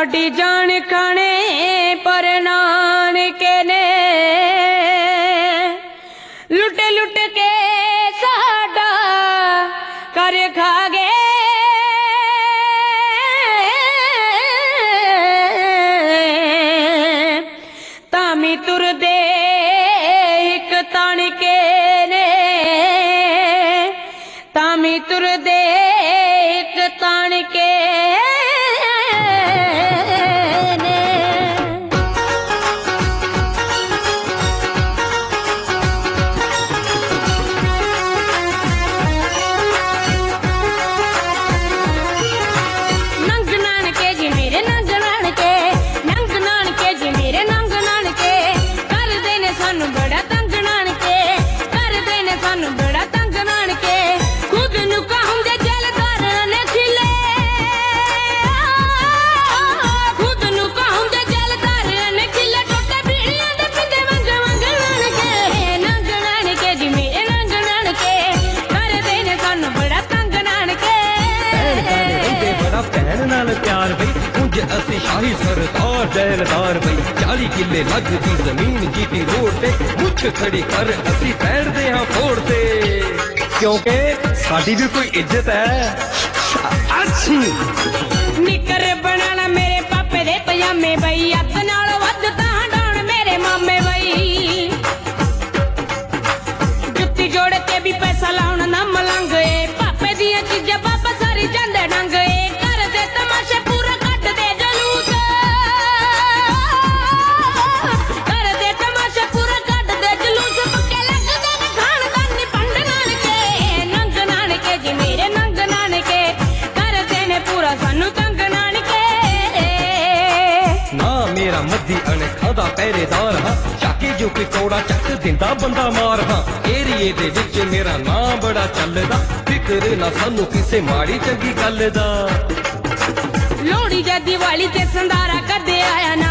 साडी जान खाने पर नानके ने लुट लुट के साडा कर खा गए तामी तुरदे एक तानके ने तामी तुरदे एक तानके प्यार बई उंज असी शाही सरदार जैलदार बई 40 किले लगदी जमीन जीटी रोड ते मुछ खड़ी कर असी पैर दे हां फोड़ते क्योंकि साडी भी कोई इज्जत है। अच्छी निकर बनाना मेरे पापे दे पजामे बई अत नाल वध तां डाण मेरे मामे बई जुत्ती जोड़ के भी पैसा लाउण ना मलंग ए पापे दियां चीजां पापा सारी जांदे डंग ए मेरा मद्दी अने खादा पहरेदार हाँ चाके जो कोई कौड़ा चक दिंदा बंदा मार हाँ एरिए दे विच मेरा नाम बड़ा चलदा फिक्र ना सानू किसे माड़ी चंगी गल दा लोहड़ी जा दिवाली ते संधारा कदे आया ना